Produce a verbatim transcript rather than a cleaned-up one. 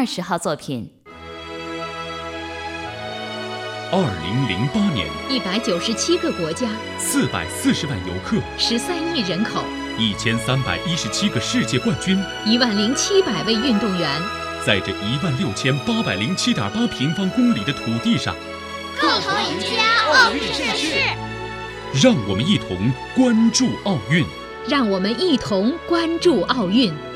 二十号作品。 二零零八年， 一百九十七个国家， 四百四十万游客， 十三亿人口， 一千三百一十七个世界冠军， 一万零七百位运动员， 在这一万六千八百零七点八平方公里的土地上， 共同迎接奥运盛世。 让我们一同关注奥运， 让我们一同关注奥运。